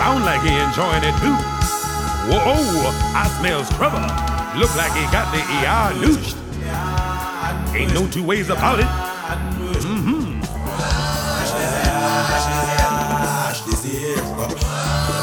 sound like he enjoying it too. Whoa, I smell scrubber. Look like he got the ER nooshed. Ain't no two ways about it. Mm-hmm.